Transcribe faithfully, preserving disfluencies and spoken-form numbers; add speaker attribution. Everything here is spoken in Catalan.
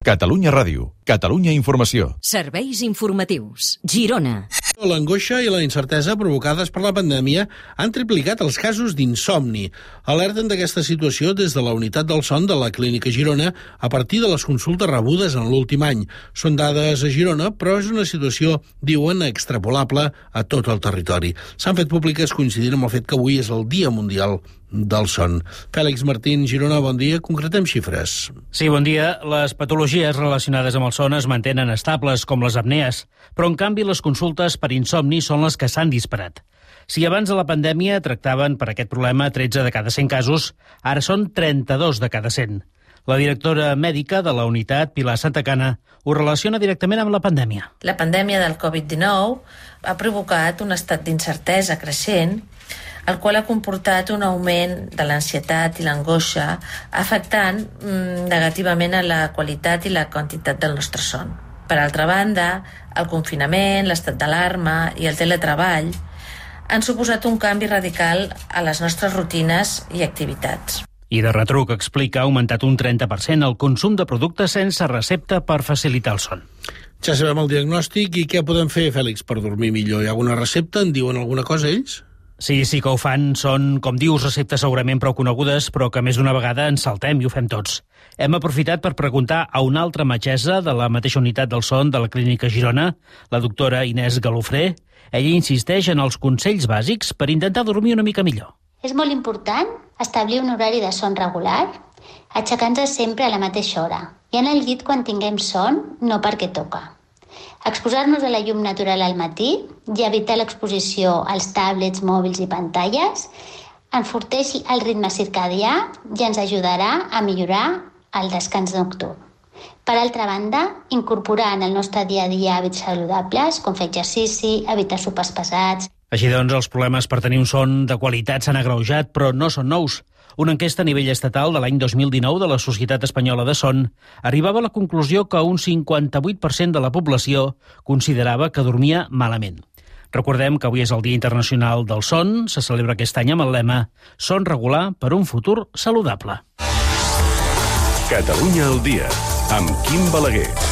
Speaker 1: Catalunya Ràdio, Catalunya Informació.
Speaker 2: Serveis informatius. Girona.
Speaker 3: L'angoixa i la incertesa provocades per la pandèmia han triplicat els casos d'insomni. Alerten d'aquesta situació des de la unitat del son de la Clínica Girona a partir de les consultes rebudes en l'últim any. Són dades a Girona, però és una situació, diuen, extrapolable a tot el territori. S'han fet públiques coincidint amb el fet que avui és el Dia Mundial del Son. Fèlix Martín, Girona, bon dia. Concretem xifres.
Speaker 4: Sí, bon dia. Les patologies relacionades amb el son es mantenen estables, com les apnees, però en canvi les consultes per insomni són les que s'han disparat. Si abans de la pandèmia tractaven per aquest problema tretze de cada cent casos, ara són trenta-dos de cada cent. La directora mèdica de la unitat, Pilar Santacana, ho relaciona directament amb la pandèmia.
Speaker 5: La pandèmia del covid dinou ha provocat un estat d'incertesa creixent, el qual ha comportat un augment de l'ansietat i l'angoixa, afectant mm, negativament a la qualitat i la quantitat del nostre son. Per altra banda, el confinament, l'estat d'alarma i el teletreball han suposat un canvi radical a les nostres rutines i activitats.
Speaker 4: I de retruc explica ha augmentat un trenta per cent el consum de productes sense recepta per facilitar el son.
Speaker 3: Ja sabem el diagnòstic i què podem fer, Fèlix, per dormir millor. Hi ha alguna recepta? En diuen alguna cosa ells?
Speaker 4: Sí, sí que ho fan. Són, com dius, receptes segurament prou conegudes, però que més d'una vegada ens saltem i ho fem tots. Hem aprofitat per preguntar a una altra metgessa de la mateixa unitat del son de la Clínica Girona, la doctora Inés Galofré. Ella insisteix en els consells bàsics per intentar dormir una mica millor.
Speaker 6: És molt important establir un horari de son regular, aixecant-se sempre a la mateixa hora i en el llit quan tinguem son, no perquè toca. Exposar-nos a la llum natural al matí i evitar l'exposició als tablets, mòbils i pantalles enforteix el ritme circadià i ens ajudarà a millorar el descans nocturn. Per altra banda, incorporar en el nostre dia a dia hàbits saludables, com fer exercici, evitar sopars pesats.
Speaker 4: Així doncs, els problemes per tenir un son de qualitat s'han agreujat, però no són nous. Una enquesta a nivell estatal de l'any dos mil dinou de la Societat Espanyola de Son arribava a la conclusió que un cinquanta-vuit per cent de la població considerava que dormia malament. Recordem que avui és el Dia Internacional del Son, se celebra aquest any amb el lema Son regular per un futur saludable.
Speaker 1: Catalunya al dia, amb Quim Balaguer.